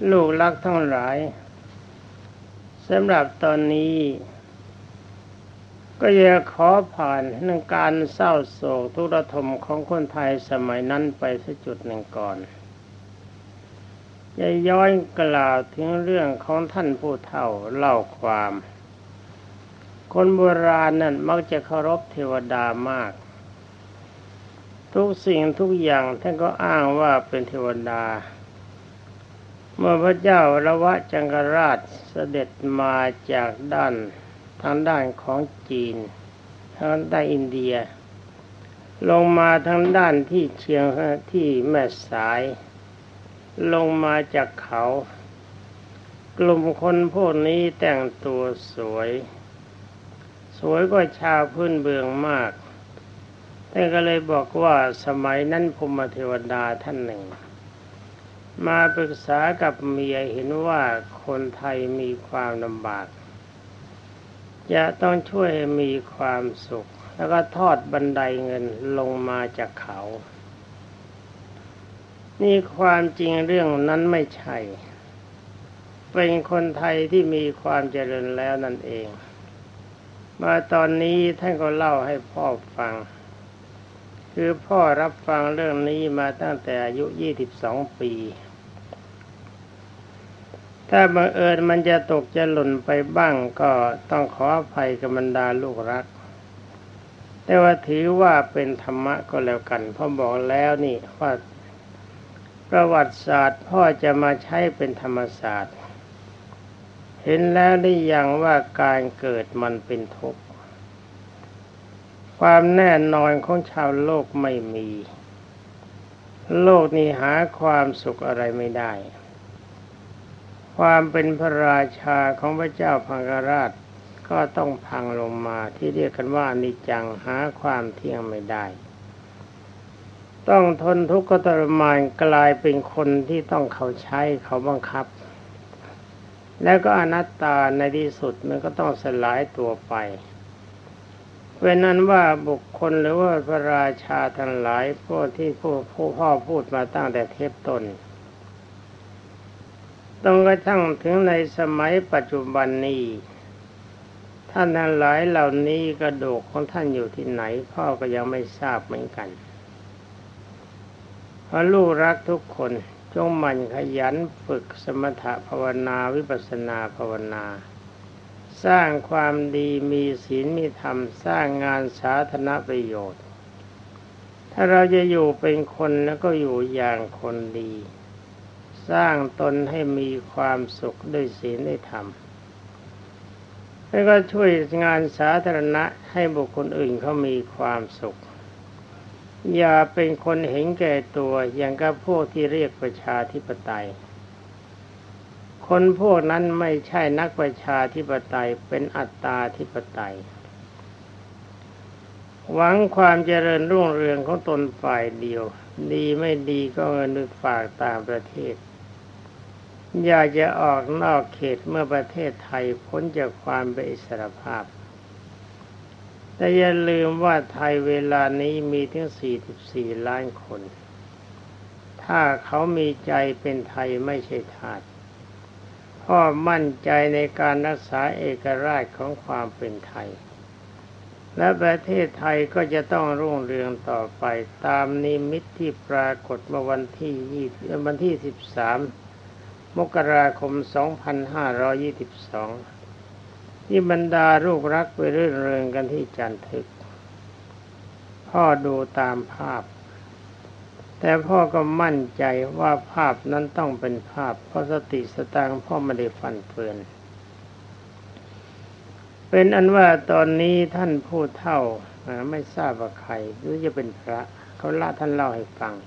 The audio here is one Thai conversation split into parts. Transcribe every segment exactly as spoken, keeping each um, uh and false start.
ลูกรักทั้งหลายสำหรับตอนนี้ก็อยากขอผ่านเรื่องการเศร้าโศกทุกข์ระทมของคนไทยสมัยนั้นไปสักจุดหนึ่งก่อนจะย้อนกล่าวถึงเรื่องของท่านผู้เฒ่าเล่าความคนโบราณนั้นมักจะเคารพเทวดามากทุกสิ่งทุกอย่างท่านก็อ้างว่าเป็นเทวดาเมื่อพระเจ้าระวะจังกราชเสด็จมาจากด้านทางด้านของจีนทางด้านอินเดียลงมาทางด้านที่เชียงที่แม่สายลงมาจากเขากลุ่มคนพวกนี้แต่งตัวสวยสวยกว่าชาวพื้นเมืองมากท่านก็เลยบอกว่าสมัยนั้นพรหมเทวดาท่านหนึ่งมาปรึกษากับเมียเห็นว่าคนไทยมีความลำบากจะต้องช่วยให้มีความสุขแล้วก็ทอดบันไดเงินลงมาจากเขานี่ความจริงเรื่องนั้นไม่ใช่เป็นคนไทยที่มีความเจริญแล้วนั่นเองมาตอนนี้ท่านก็เล่าให้พ่อฟังคือพ่อรับฟังเรื่องนี้มาตั้งแต่อายุยี่สิบสองปีถ้าบังเอิญมันจะตกจะหล่นไปบ้างก็ต้องขออภัยกับบรรดาลูกรักแต่ว่าถือว่าเป็นธรรมะก็แล้วกันพ่อบอกแล้วนี่ว่าประวัติศาสตร์พ่อจะมาใช้เป็นธรรมศาสตร์เห็นแล้วได้อย่างว่าการเกิดมันเป็นทุกข์ความแน่นอนของชาวโลกไม่มีโลกนี้หาความสุขอะไรไม่ได้ความเป็นพระราชาของพระเจ้าพังกราชก็ต้องพังลงมาที่เรียกกันว่าอนิจจังหาความเที่ยงไม่ได้ต้องทนทุกข์ทรมานกลายเป็นคนที่ต้องเขาใช้เขาบังคับแล้วก็อนัตตาในที่สุดมันก็ต้องสลายตัวไปเป็นนั้นว่าบุคคลหรือว่าพระราชาทั้งหลายพวกที่ผู้ผู้พ่อพูดมาตั้งแต่เทปต้นต้องกระทั่งถึงในสมัยปัจจุบันนี้ท่านทั้งหลายเหล่านี้กระดูกของท่านอยู่ที่ไหนพ่อก็ยังไม่ทราบเหมือนกันเพราะลูกรักทุกคนจงหมั่นขยันฝึกสมถะภาวนาวิปัสสนาภาวนาสร้างความดีมีศีลมีธรรมสร้างงานสาธารณประโยชน์ถ้าเราจะอยู่เป็นคนแล้วก็อยู่อย่างคนดีสร้างตนให้มีความสุขด้วยศีลด้วยธรรมแล้วก็ช่วยงานสาธารณะให้บุคคลอื่นเขามีความสุขอย่าเป็นคนเห็นแก่ตัวอย่างกับพวกที่เรียกประชาธิปไตยคนพวกนั้นไม่ใช่นักประชาธิปไตยเป็นอัตตาธิปไตยหวังความเจริญรุ่งเรืองของตนฝ่ายเดียวดีไม่ดีก็เงินฝากต่างประเทศอยากจะออกนอกเขตเมื่อประเทศไทยพ้นจากความเป็นอิสรภาพแต่อย่าลืมว่าไทยเวลานี้มีถึงสี่สิบสี่ล้านคนถ้าเขามีใจเป็นไทยไม่ใช่ทาสพ่อมั่นใจในการรักษาเอกราชของความเป็นไทยและประเทศไทยก็จะต้องรุ่งเรืองต่อไปตามนิมิตที่ปรากฏเมื่อวันที่ยี่สิบวันที่สิบสามมกราคมสองพันห้าร้อยยี่สิบสองที่บรรดาลูกรักไปรื่นเริงกันที่จันทึกพ่อดูตามภาพแต่พ่อก็มั่นใจว่าภาพนั้นต้องเป็นภาพเพราะสติสตางค์พ่อไม่ได้ฟันเฟือนเป็นอันว่าตอนนี้ท่านผู้เฒ่าไม่ทราบว่าใครหรือจะเป็นพระเขาเล่าท่านเล่าให้ฟัง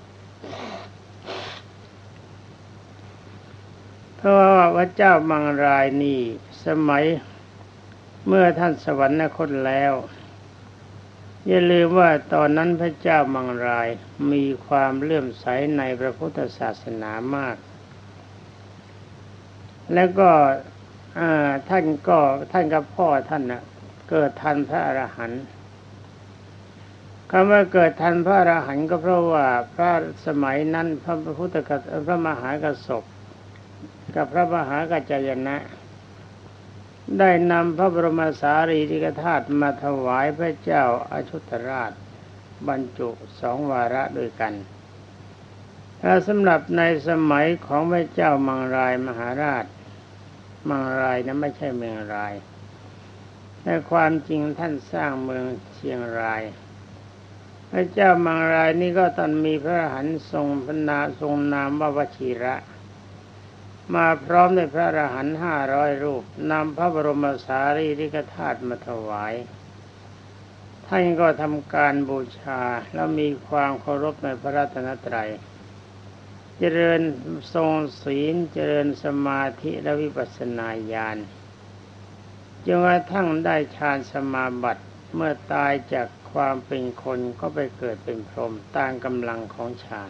เพราะว่าพระเจ้ามังรายนี่สมัยเมื่อท่านสวรรคตแล้วอย่าลืมว่าตอนนั้นพระเจ้ามังรายมีความเลื่อมใสในพระพุทธศาสนามากแล้วก็ท่านก็ท่านกับพ่อท่านน่ะเกิดทันพระอรหันต์คำว่าเกิดทันพระอรหันต์ก็เพราะว่าพระสมัยนั้นพระพุทธกัสพระมหากษัตริย์กับพระมหากัจจายนะได้นำพระบรมสารีริกธาตุมาถวายพระเจ้าอาชุตราชบรรจุสองวาระด้วยกันและสำหรับในสมัยของพระเจ้ามังรายมหาราชมังรายนั้นไม่ใช่เมืองรายแต่ความจริงท่านสร้างเมืองเชียงรายพระเจ้ามังรายนี่ก็ตอนมีพระอรหันต์ทรงพระนามทรงนามว่าวชิระมาพร้อมด้วยพระอรหันต์ห้าร้อยรูปนำพระบรมสารีริกธาตุมาถวายท่านก็ทำการบูชาแล้วมีความเคารพในพระรัตนตรัยเจริญทรงศีลเจริญสมาธิและวิปัสสนาญาณจนกระทั่งได้ฌานสมาบัติเมื่อตายจากความเป็นคนก็ไปเกิดเป็นพรหมตามกำลังของฌาน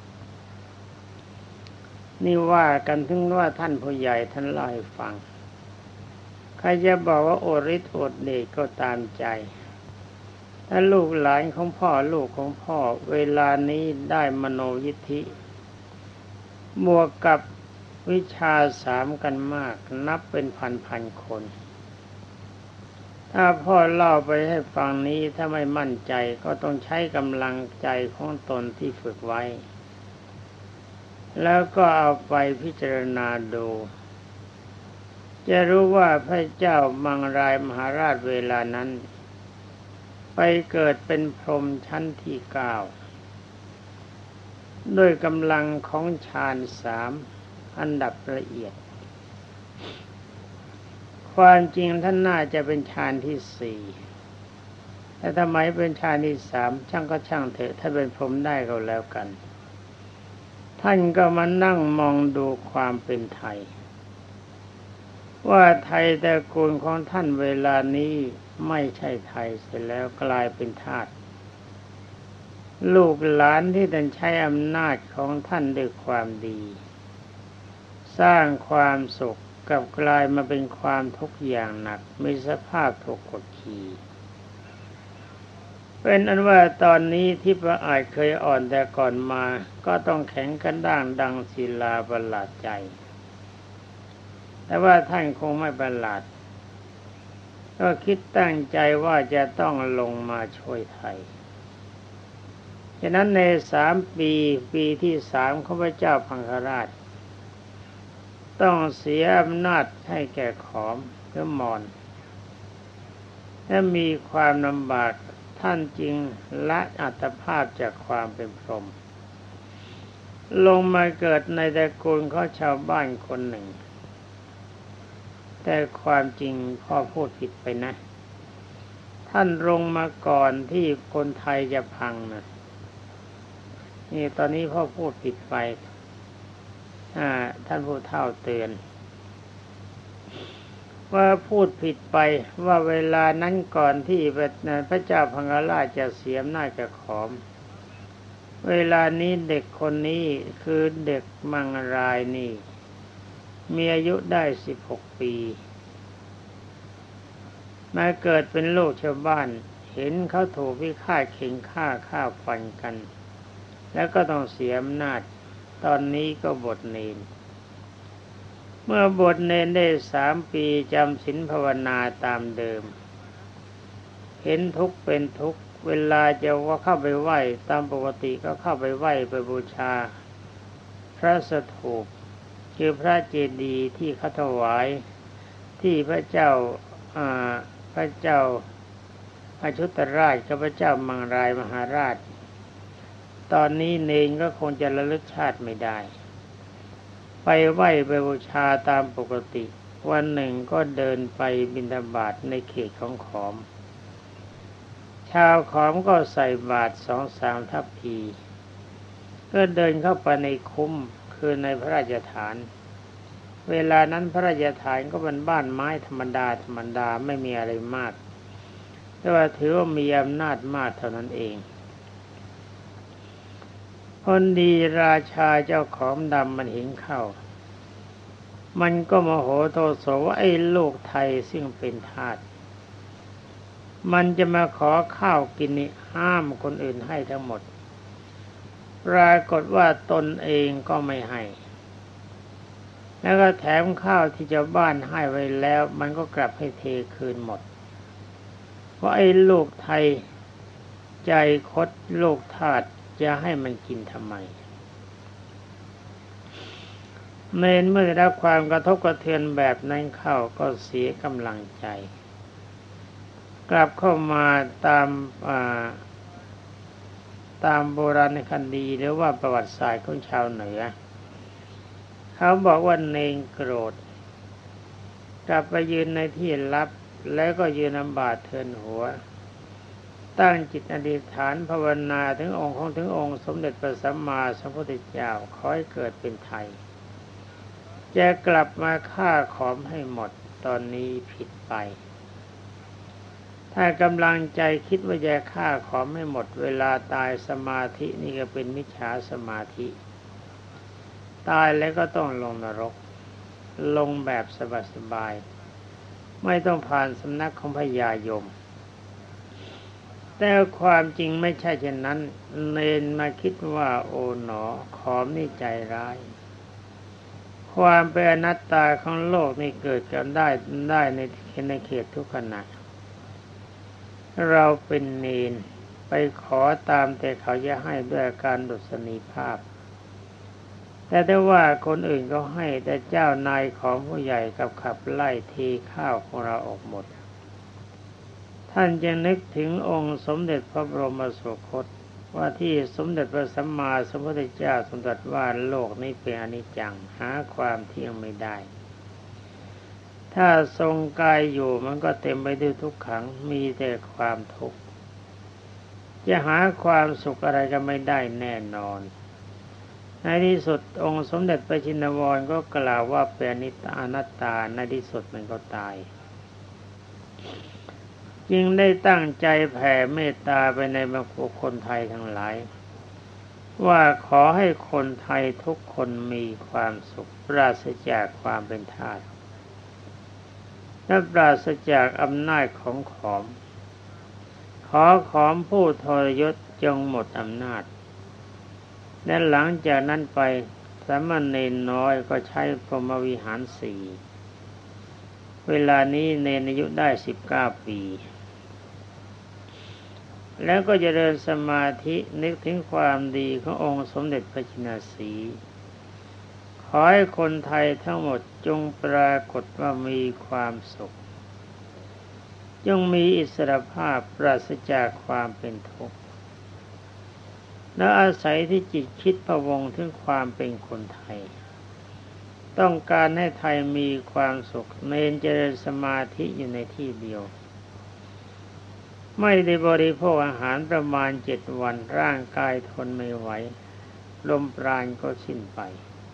นี่ว่ากันถึงว่าท่านผู้ใหญ่ท่านเล่าให้ฟังใครจะบอกว่าโอฤทธิ์โอเดชก็ตามใจถ้าลูกหลานของพ่อลูกของพ่อเวลานี้ได้มโนยิทธิบวกกับวิชาสามกันมากนับเป็นพันพันคนถ้าพ่อเล่าไปให้ฟังนี้ถ้าไม่มั่นใจก็ต้องใช้กำลังใจของตนที่ฝึกไว้แล้วก็เอาไปพิจารณาดูจะรู้ว่าพระเจ้ามังรายมหาราชเวลานั้นไปเกิดเป็นพรหมชั้นที่เก้าด้วยกำลังของฌานสามอันดับละเอียดความจริงท่านน่าจะเป็นฌานที่สี่แต่ทำไมเป็นฌานที่สามช่างก็ช่างเถอะถ้าเป็นพรหมได้ก็แล้วกันท่านก็มานั่งมองดูความเป็นไทยว่าไทยตระกูลของท่านเวลานี้ไม่ใช่ไทยเสร็จแล้วกลายเป็นทาสลูกหลานที่ท่านใช้อำนาจของท่านด้วยความดีสร้างความสุขกับกลายมาเป็นความทุกข์อย่างหนักมีสภาพถูกกดขี่เป็นอันว่าตอนนี้ที่พระอาจเคยอ่อนแต่ก่อนมาก็ต้องแข็งกระด้างดังศิลาประหลาดใจแต่ว่าท่านคงไม่ประหลาดก็คิดตั้งใจว่าจะต้องลงมาช่วยไทยฉะนั้นในสามปีปีที่สามของพระเจ้าพังคราชต้องเสียอำนาจให้แก่ขอมหรือมอญและมีความลำบากท่านจึงละอัตภาพจากความเป็นพรหมลงมาเกิดในตระกูลของชาวบ้านคนหนึ่งแต่ความจริงพ่อพูดผิดไปนะท่านลงมาก่อนที่คนไทยจะพังนะนี่ตอนนี้พ่อพูดผิดไปอ่าท่านผู้เฒ่าเตือนว่าพูดผิดไปว่าเวลานั้นก่อนที่พระเจ้าพังคราชจะเสียอำนาจกับขอมเวลานี้เด็กคนนี้คือเด็กมังรายนี่มีอายุได้สิบหกปีมาเกิดเป็นลูกชาวบ้านเห็นเขาถูกพิฆาตเข่งฆ่าฆ่าฟันกันแล้วก็ต้องเสียอำนาจตอนนี้ก็บวชเนรเมื่อบวชเนรได้สามปีจำศีลภาวนาตามเดิมเห็นทุกข์เป็นทุกข์เวลาจะว่าเข้าไปไหว้ตามปกติก็เข้าไปไหว้ไปบูชาพระสถูปคือพระเจดีย์ที่เขาถวายที่พระเจ้าอ่าพระเจ้าอาชุตราชกับพระเจ้ามังรายมหาราชตอนนี้เนรก็คงจะระลึกชาติไม่ได้ไปไหว้ไปบูชาตามปกติวันหนึ่งก็เดินไปบิณฑบาตในเขตของขอมชาวขอมก็ใส่บาตรสองสามทัพพีก็เดินเข้าไปในคุ้มคือในพระราชฐานเวลานั้นพระราชฐานก็เป็นบ้านไม้ธรรมดาธรรมดาไม่มีอะไรมากแต่ว่าถือว่ามีอำนาจมากเท่านั้นเองคนดีราชาเจ้าของดำมันเห็นเข้ามันก็โมโหโทโสว่าไอ้ลูกไทยซึ่งเป็นทาสมันจะมาขอข้าวกินนี่ห้ามคนอื่นให้ทั้งหมดปรากฏว่าตนเองก็ไม่ให้แล้วก็แถมข้าวที่ชาวบ้านให้ไว้แล้วมันก็กลับให้เทคืนหมดเพราะไอ้ลูกไทยใจคดลูกทาสจะให้มันกินทำไมเนนเมื่อได้รับความกระทบกระเทือนแบบนั้นเข้าก็เสียกำลังใจกลับเข้ามาตามตามโบราณคดีหรือว่าประวัติศาสตร์ของชาวเหนือเขาบอกว่าเนนโกรธกลับไปยืนในที่ลับแล้วก็ยืนลำบากเทินหัวตั้งจิตอธิษฐานภาวนาถึงองค์ของถึงองค์สมเด็จพระสัมมาสัมพุทธเจ้าขอให้เกิดเป็นไทยจะกลับมาฆ่าขอมให้หมดตอนนี้ผิดไปถ้ากำลังใจคิดว่าจะฆ่าขอมให้หมดเวลาตายสมาธินี่ก็เป็นมิจฉาสมาธิตายแล้วก็ต้องลงนรกลงแบบสบายๆไม่ต้องผ่านสำนักของพญายมแต่ความจริงไม่ใช่เช่นนั้นเนนมาคิดว่าโอ๋หนอขอมนี่ใจร้ายความเป็นอนัตตาของโลกนี่เกิดกันได้ได้ในในเขตทุกขณะเราเป็นเนนไปขอตามแต่เขาจะให้ด้วยการดุษณีภาพแต่ได้ว่าคนอื่นก็ให้แต่เจ้านายของผู้ใหญ่กับขับไล่เทข้าวของเราออกหมดท่านจะนึกถึงองค์สมเด็จพระบรมสุคตว่าที่สมเด็จพระสัมมาสัมพุทธเจ้าทรงตรัสว่าโลกนี้เป็นอนิจจังหาความเที่ยงไม่ได้ถ้าทรงกายอยู่มันก็เต็มไปด้วยทุกขังมีแต่ความทุกข์จะหาความสุขอะไรก็ไม่ได้แน่นอนในที่สุดองค์สมเด็จพระชินวรก็กล่าวว่าเป็นอนัตตาในที่สุดมันก็ตายจึงได้ตั้งใจแผ่เมตตาไปในบรรดาคนไทยทั้งหลายว่าขอให้คนไทยทุกคนมีความสุขปราศจากความเป็นทาสและปราศจากอำนาจของขอมขอขอมผู้ทรยศจงหมดอำนาจและหลังจากนั้นไปสามเณรน้อยก็ใช้พรหมวิหารสี่เวลานี้เนรอายุได้สิบเก้าปีแล้วก็เจริญสมาธินึกถึงความดีขององค์สมเด็จพระชินสีห์ขอให้คนไทยทั้งหมดจงปรากฏว่ามีความสุขจงมีอิสรภาพปราศจากความเป็นทุกข์และอาศัยที่จิตคิดพะวงถึงความเป็นคนไทยต้องการให้ไทยมีความสุขเน้นเจริญสมาธิอยู่ในที่เดียวไม่ได้บริโภคอาหารประมาณเจ็ดวันร่างกายทนไม่ไหวลมปราณก็สิ้นไป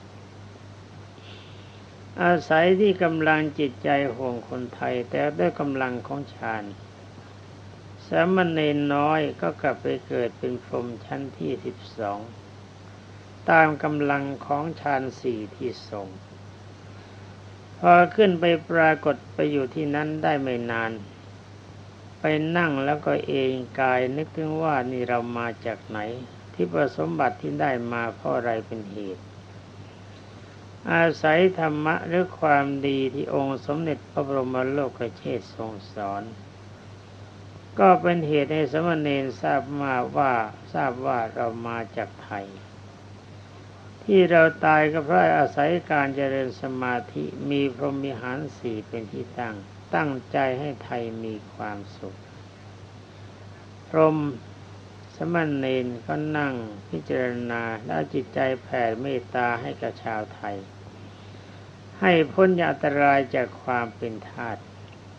อาศัยที่กำลังจิตใจห่วงคนไทยแต่ด้วยกำลังของฌานสามเณรน้อยก็กลับไปเกิดเป็นพรหมชั้นที่สิบสองตามกำลังของฌานสี่ที่ทรงพอขึ้นไปปรากฏไปอยู่ที่นั้นได้ไม่นานไปนั่งแล้วก็เอนกายนึกถึงว่านี่เรามาจากไหนที่ประสมบัติที่ได้มาเพราะอะไรเป็นเหตุอาศัยธรรมะหรือความดีที่องค์สมเด็จพระบรมโลกเชษฐ์ทรงสอนก็เป็นเหตุให้สมณเณรทราบมาว่าทราบว่าเรามาจากไทยที่เราตายก็เพราะอาศัยการเจริญสมาธิมีพรหมวิหารสี่เป็นที่ตั้งตั้งใจให้ไทยมีความสุขพรหมสมณเณรก็นั่งพิจารณาและจิตใจแผ่เมตตาให้กับชาวไทยให้พ้นจากอันตรายจากความเป็นทาส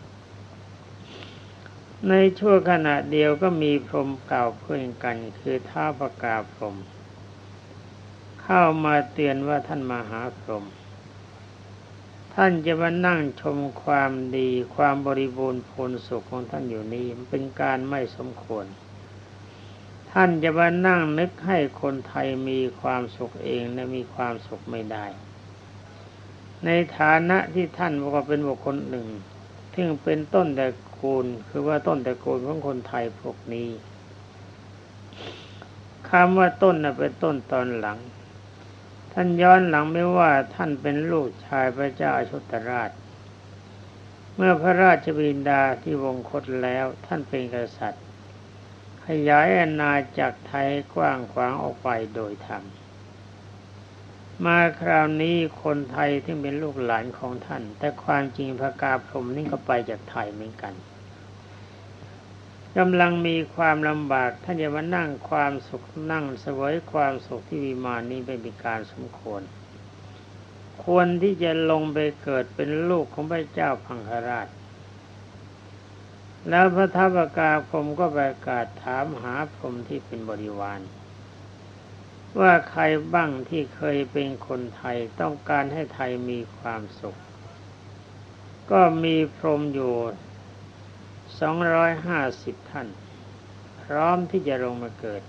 ในชั่วขณะเดียวก็มีพรหมเก่าเพื่อนกันคือท้าวปกาพรหมเข้ามาเตือนว่าท่านมหาพรหมท่านจะมานั่งชมความดีความบริบูรณ์ผลสุขของท่านอยู่นี้มันเป็นการไม่สมควรท่านจะมานั่งนึกให้คนไทยมีความสุขเองและมีความสุขไม่ได้ในฐานะที่ท่านบอกว่าเป็นบุคคลหนึ่งซึ่งเป็นต้นตระกูลคือว่าต้นตระกูลของคนไทยพวกนี้คำว่าต้นน่ะเป็นต้นตอนหลังท่านย้อนหลังไม่ว่าท่านเป็นลูกชายพระเจ้าอโชตราชเมื่อพระราชบิดาที่วงคตแล้วท่านเป็นกษัตริย์ขยายอาณาจักรไทยกว้างขวางออกไปโดยธรรมมาคราวนี้คนไทยที่เป็นลูกหลานของท่านแต่ความจริงพระกาพรหมนี่ก็ไปจากไทยเหมือนกันกำลังมีความลำบากท่านจะมานั่งความสุขนั่งเสวยความสุขที่วิมานนี้เป็นการสมควรควรที่จะลงไปเกิดเป็นลูกของพระเจ้าพังคราชแล้วพระทัพกาพรหมก็ประกาศถามหาพรหมที่เป็นบริวารว่าใครบ้างที่เคยเป็นคนไทยต้องการให้ไทยมีความสุขก็มีพรหมอยู่สองร้อยห้าสิบท่านพร้อมที่จะลงมาเกิด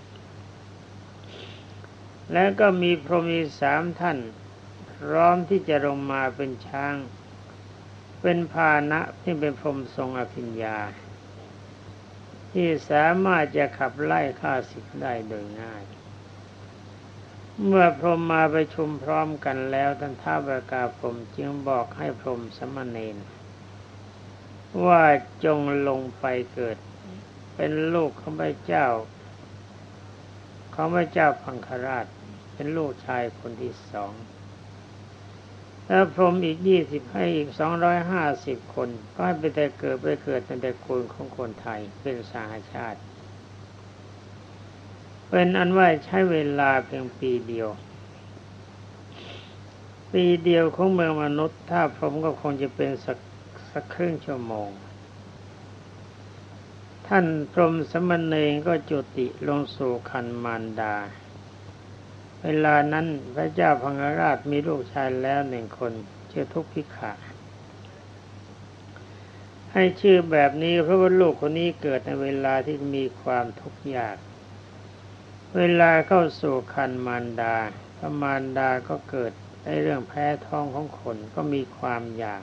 แล้วก็มีพรหมอีกสามท่านพร้อมที่จะลงมาเป็นช้างเป็นพาหนะที่เป็นพรหมทรงอภิญญาที่สามารถจะขับไล่ข้าศึกได้โดยง่ายเมื่อพรหมมาประชุมพร้อมกันแล้วท่านท้าวกาพรหมจึงบอกให้พรหมสมณเณรว่าจงลงไปเกิดเป็นลูกของพระเจ้าของพระเจ้าพังคราชเป็นลูกชายคนที่สองแล้วพรหมอีกยี่สิบให้อีกสองร้อยห้าสิบคนก็ให้ไปแต่เกิดไปเกิดในตระกูลของคนไทยเป็นสหชาติเป็นอันว่าใช้เวลาเพียงปีเดียวปีเดียวของเมืองมนุษย์ถ้าพรหมก็คงจะเป็นสักสักครึ่งชั่วโมงท่านพรหมสมณเณรก็จุติลงสู่คันมารดาเวลานั้นพระเจ้าพังคราชมีลูกชายแล้วหนึ่งคนชื่อทุกขิขะให้ชื่อแบบนี้เพราะว่าลูกคนนี้เกิดในเวลาที่มีความทุกข์ยากเวลาเข้าสู่คันมารดาพระมารดาก็เกิดในเรื่องแพ้ท้องของคนก็มีความอยาก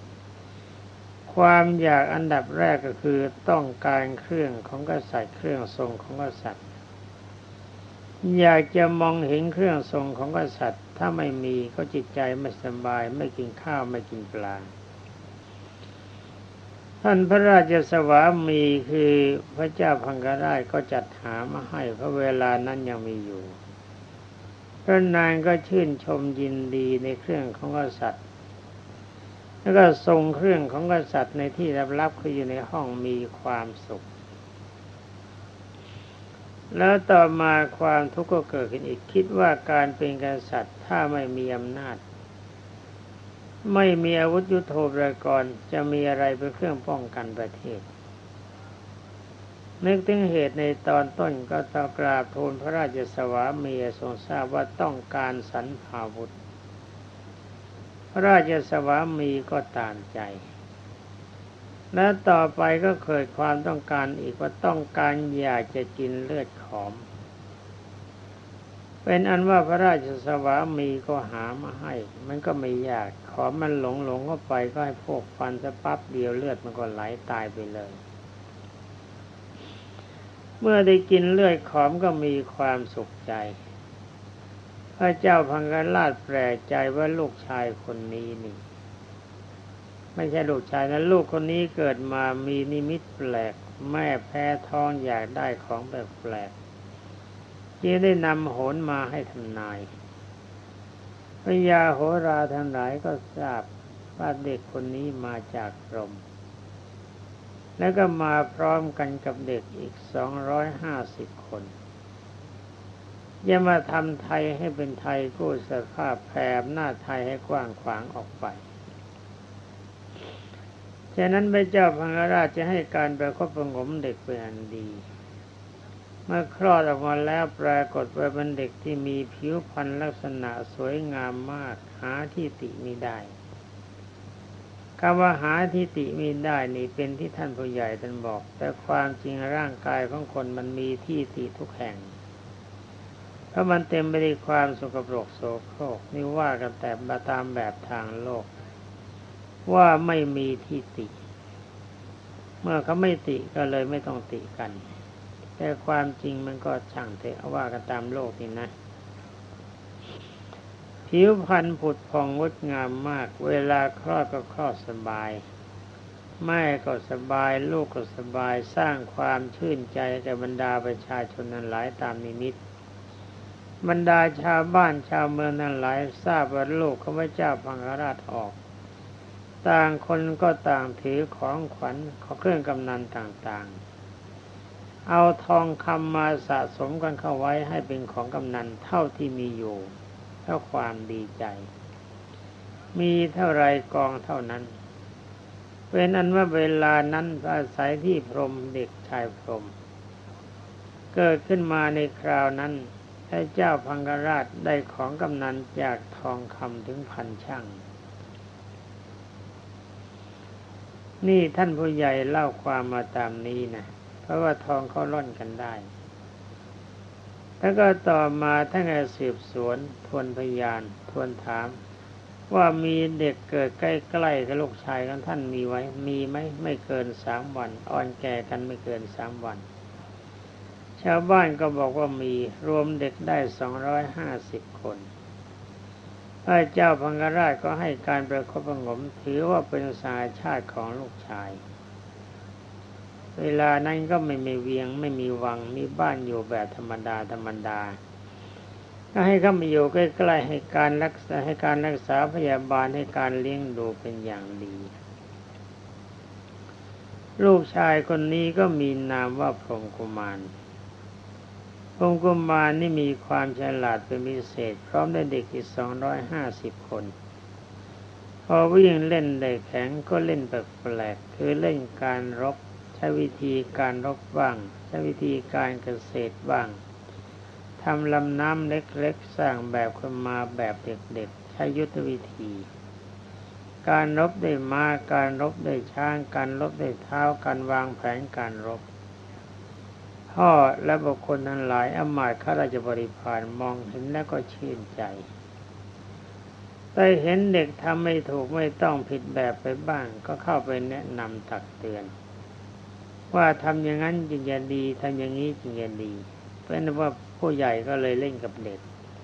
ความอยากอันดับแรกก็คือต้องการเครื่องของกษัตริย์เครื่องทรงของกษัตริย์อยากจะมองเห็นเครื่องทรงของกษัตริย์ถ้าไม่มีก็จิตใจไม่สบายไม่กินข้าวไม่กินปลาท่านพระราชสวามีคือพระเจ้าพังคราชก็จัดหามาให้เพราะเวลานั้นยังมีอยู่พระนางก็ชื่นชมยินดีในเครื่องของกษัตริย์แล้วก็ทรงเครื่องของกษัตริย์ในที่ลับๆคืออยู่ในห้องมีความสุขแล้วต่อมาความทุกข์ก็เกิดขึ้นอีกคิดว่าการเป็นกษัตริย์ถ้าไม่มีอำนาจไม่มีอาวุธยุทโธปกรณ์จะมีอะไรเป็นเครื่องป้องกันประเทศนึกถึงเหตุในตอนต้นก็ต้องกราบทูลพระราชสวามีทรงทราบว่าต้องการสรรพาวุธพระราชสวามีก็ตามใจและต่อไปก็เกิดความต้องการอีกว่าต้องการอยากจะกินเลือดขอมเป็นอันว่าพระราชสวามีก็หามาให้มันก็ไม่ยากขอมมันหลงหลงเข้าไปก็ให้พวกฟันสะปั๊บเดียวเลือดมันก็ไหลตายไปเลยเมื่อได้กินเลือดขอมก็มีความสุขใจพระเจ้าพังคราชแปลกใจว่าลูกชายคนนี้นี่ไม่ใช่ลูกชายนะลูกคนนี้เกิดมามีนิมิตแปลกแม่แพ้ท้องอยากได้ของแปลกๆจึงได้นำโหรมาให้ทำนายพญาโหราทั้งหลายก็ทราบว่าเด็กคนนี้มาจากพรหมแล้วก็มาพร้อมกันกับเด็กอีกสองร้อยห้าสิบคนจะมาทำไทยให้เป็นไทยกู้สภาพแผ่อำนาจไทยให้กว้างขวางออกไปฉะนั้นพระเจ้าพังคราชจะให้การประคบประหงมเด็กเป็นอันดีเมื่อคลอดออกมาแล้วปรากฏว่าเป็นเด็กที่มีผิวพรรณลักษณะสวยงามมากหาที่ติมิได้คำว่าหาที่ติมิได้นี่เป็นที่ท่านผู้ใหญ่ท่านบอกแต่ความจริงร่างกายของคนมันมีที่ติทุกแห่งเพราะมันเต็มไปด้วยความสกปรกโสโครกนี่ว่ากันแต่ตามแบบทางโลกว่าไม่มีที่ติเมื่อเขาไม่ติก็เลยไม่ต้องติกันแต่ความจริงมันก็ช่างเถอะว่ากันตามโลกนี่นะผิวพรรณผุดผ่องงดงามมากเวลาคลอดก็คลอดสบายแม่ก็สบายลูกก็สบายสร้างความชื่นใจแก่บรรดาประชาชนนั้นหลายตามนิมิตบรรดาชาวบ้านชาวเมืองนั้นหลายทราบว่าลูกของพระเจ้าพังคราชออกต่างคนก็ต่างถือของขวัญของเครื่องกำนันต่างๆเอาทองคำมาสะสมกันเข้าไว้ให้เป็นของกำนันเท่าที่มีอยู่เท่าความดีใจมีเท่าไรกองเท่านั้นเป็นอันว่าเวลานั้นอาศัยที่พรหมเด็กชายพรหมเกิดขึ้นมาในคราวนั้นพระเจ้าพังคราชได้ของกำนันจากทองคำถึงพันช่างนี่ท่านผู้ใหญ่เล่าความมาตามนี้นะเพราะว่าทองเขาร่อนกันได้แล้วก็ต่อมาท่านก็สืบสวนทวนพยานทวนถามว่ามีเด็กเกิดใกล้ๆกับลูกชายของท่านมีไว้มีไหมไม่เกินสามวันอ่อนแก่กันไม่เกินสามวันชาวบ้านก็บอกว่ามีรวมเด็กได้สองร้อยห้าสิบคนพระเจ้าพังคราชก็ให้การประคบประหงมถือว่าเป็นสาชาติของลูกชายเวลานั้นก็ไม่มีเวียงไม่มีวังมีบ้านอยู่แบบธรรมดาธรรมดาก็ให้เขามาอยู่ใกล้ๆให้การรักษาให้การรักษาพยาบาลให้การเลี้ยงดูเป็นอย่างดีลูกชายคนนี้ก็มีนามว่าพรหมกุมารพรหมกุมารนี่มีความฉลาดเป็นพิเศษพร้อมด้วยเด็กอีกสองร้อยห้าสิบคนพอวิ่งเล่นได้แข็งก็เล่นแปลกๆคือเล่นการรบใช้วิธีการรบบ้างใช้วิธีการเกษตรบ้างทำลำน้ำเล็กๆสร้างแบบขึ้นมาแบบเด็กๆใช้ยุทธวิธีการรบด้วยม้าการรบด้วยช้างการรบด้วยเท้าการวางแผนการรบพ่อและบุคคลทั้งหลายอมาตย์ข้าราชบริพารมองเห็นแล้วก็ชื่นใจแต่เห็นเด็กทำไม่ถูกไม่ต้องผิดแบบไปบ้างก็เข้าไปแนะนำตักเตือนว่าทำอย่างนั้นจึงจะดีทำอย่างนี้จึงจะดีเป็นว่าผู้ใหญ่ก็เลยเล่นกับเด็ก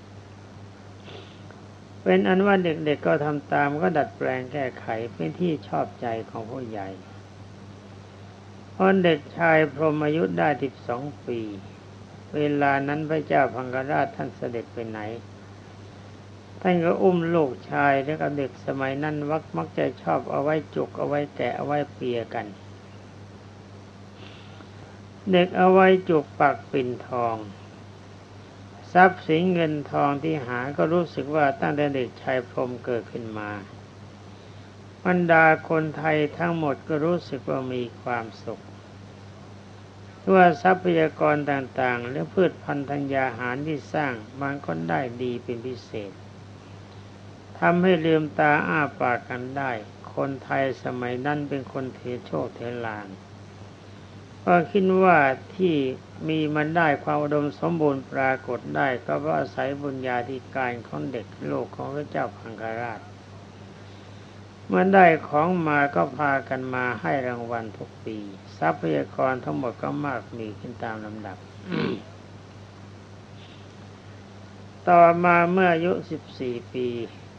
เป็นอันว่าเด็กๆ ก็ทำตามก็ดัดแปลงแก้ไขเป็นที่ชอบใจของผู้ใหญ่พอเด็กชายพรหมอายุได้สิบสองปีเวลานั้นพระเจ้าพังคราชท่านเสด็จไปไหนท่านก็อุ้มลูกชายแล้วก็เด็กสมัยนั้นวักมักจะชอบเอาไว้จุกเอาไว้แกะเอาไว้เปียกันเด็กเอาไว้จุกปักปิ่นทองทรัพย์สินเงินทองที่หาก็รู้สึกว่าตั้งแต่เด็กชายพรหมเกิดขึ้นมาบรรดาคนไทยทั้งหมดก็รู้สึกว่ามีความสุขว่าทรัพยากรต่างๆหรือพืชพันธุ์ธัญญาหารที่สร้างมันก็ได้ดีเป็นพิเศษทำให้ลืมตาอ้าปากกันได้คนไทยสมัยนั้นเป็นคนถือโชคถือลางก็คิดว่าที่มีมันได้ความอุดมสมบูรณ์ปรากฏได้ก็เพราะอาศัยบุญญาธิการของเด็กโลกของพระเจ้าพังคราชเมื่อได้ของมาก็พากันมาให้รางวัลทุกปีทรัพยากรทั้งหมดก็มากมีขึ้นตามลำดับ ต่อมาเมื่ออายุสิบสี่ปี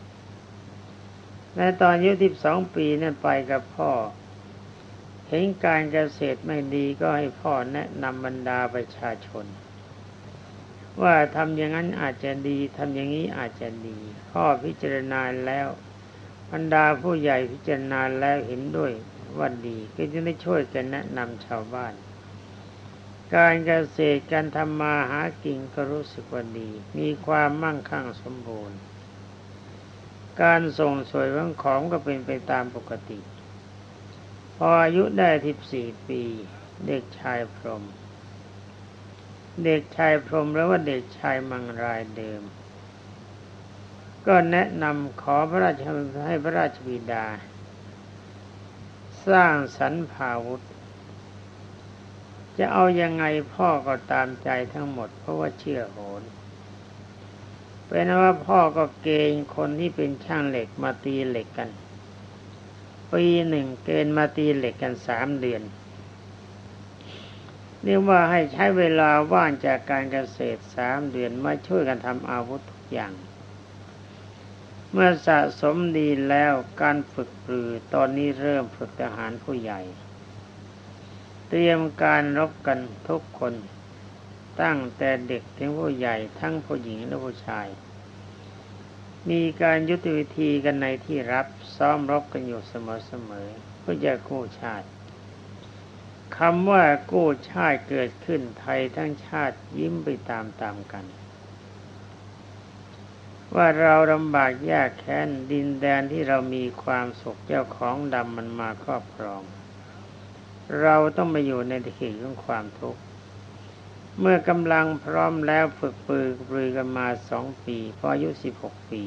ในตอนอายุสิบสองปีนั้นไปกับพ่อเห็นการเกษตรไม่ดีก็ให้พ่อแนะนำบรรดาประชาชนว่าทำอย่างนั้นอาจจะดีทำอย่างนี้อาจจะดีพ่อพิจารณาแล้วบรรดาผู้ใหญ่พิจารณาแล้วเห็นด้วยว่าดีก็จึงได้ช่วยกันแนะนำชาวบ้านการเกษตรการทำมาหากินก็รู้สึกว่าดีมีความมั่งคั่งสมบูรณ์การส่งสวยของของก็เป็นไปตามปกติพออายุได้สิบสี่ปีเด็กชายพรหมเด็กชายพรหมหรือว่าเด็กชายมังรายเดิมก็แนะนำขอพระราชให้พระราชบิดาสร้างสรรพาวุธจะเอายังไงพ่อก็ตามใจทั้งหมดเพราะว่าเชื่อโหนเป็นว่าพ่อก็เกณฑ์คนที่เป็นช่างเหล็กมาตีเหล็กกันปีหนึ่งเกณฑ์มาตีเหล็กกันสามเดือนเรียกว่าให้ใช้เวลาว่างจากการเกษตรสามเดือนมาช่วยกันทำอาวุธทุกอย่างเมื่อสะสมดีแล้วการฝึกปรือตอนนี้เริ่มฝึกทหารผู้ใหญ่เตรียมการรบกันทุกคนตั้งแต่เด็กถึงผู้ใหญ่ทั้งผู้หญิงและผู้ชายมีการยุทธวิธีกันในที่รับซ้อมรบกันอยู่เสมอๆเพื่อจะกู้ชาติคำว่ากู้ชาติเกิดขึ้นไทยทั้งชาติยิ้มไปตามๆกันว่าเราลำบากยากแค้นดินแดนที่เรามีความสุขเจ้าของดำมันมาครอบครองเราต้องมาอยู่ในเขตของความทุกข์เมื่อกำลังพร้อมแล้วฝึกปรือปรือกันมาสองปีพออายุสิบหกปี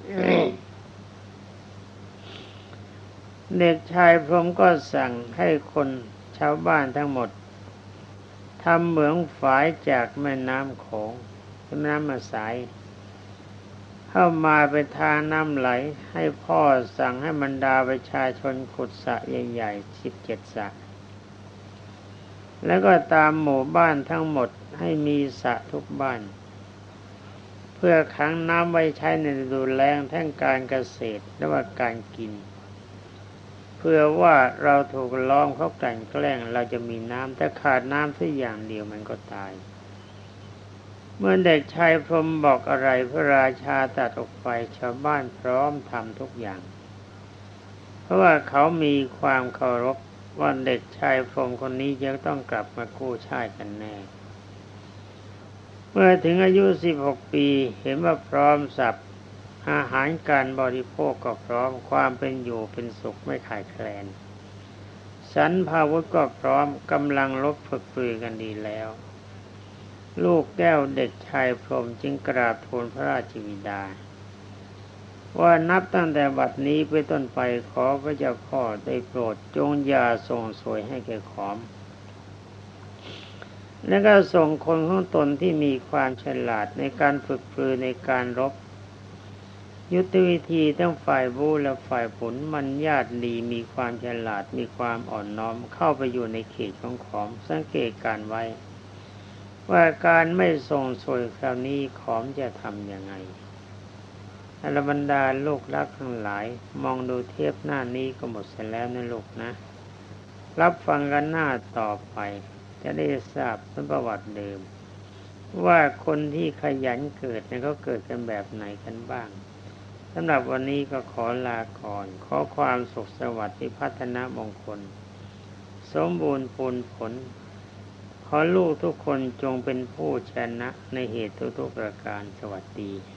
เด็กชายพรหมก็สั่งให้คนชาวบ้านทั้งหมดทำเหมืองฝายจากแม่น้ำโขงแม่น้ำมาสายเข้ามาเป็นทางน้ำไหลให้พ่อสั่งให้บรรดาประชาชนขุดสระใหญ่ๆสิบเจ็ดสระแล้วก็ตามหมู่บ้านทั้งหมดให้มีสระทุกบ้านเพื่อขังน้ำไว้ใช้ในฤดูแล้งทั้งการเกษตรและว่าการกินเพื่อว่าเราถูกล้อมเขากลั่นแกล้งเราจะมีน้ำแต่ขาดน้ำสักอย่างเดียวมันก็ตายเมื่อเด็กชายพรหมบอกอะไรพระราชาตรัสออกไปชาวบ้านพร้อมทำทุกอย่างเพราะว่าเขามีความเคารพว่าเด็กชายพรหมคนนี้จะต้องกลับมากู้ชาติกันแน่เมื่อถึงอายุสิบหกปีเห็นว่าพร้อมสับอาหารการบริโภคก็พร้อมความเป็นอยู่เป็นสุขไม่ขาดแคลนสันพาวุธก็พร้อมกำลังลบฝึกปรือกันดีแล้วลูกแก้วเด็กชายพรหมจึงกราบทูลพระราชบิดาว่านับตั้งแต่บัดนี้ไปต้นไปขอพระเจ้าพ่อได้โปรดจงอย่าส่งสวยให้แก่ขอมและก็ส่งคนของตนที่มีความฉลาดในการฝึกปรือในการรบยุทธวิธีทั้งฝ่ายบูและฝ่ายผลมันญาติดีมีความฉลาดมีความอ่อนน้อมเข้าไปอยู่ในเขตของขอมสังเกตการไว้ว่าการไม่ส่งสวยคราวนี้ขอมจะทำยังไงอรบรรดาลูกรักทั้งหลายมองดูเทปหน้านี้ก็หมดเสร็จแล้วนะลูกนะรับฟังกันหน้าต่อไปจะได้ทราบเป็นประวัติเดิมว่าคนที่ขยันเกิดเนี่ยเขาเกิดกันแบบไหนกันบ้างสำหรับวันนี้ก็ขอลาก่อนขอความสุขสวัสดิ์พิพัฒนมงคลสมบูรณ์ผลผลขอลูกทุกคนจงเป็นผู้ชนะในเหตุทุกๆประการสวัสดี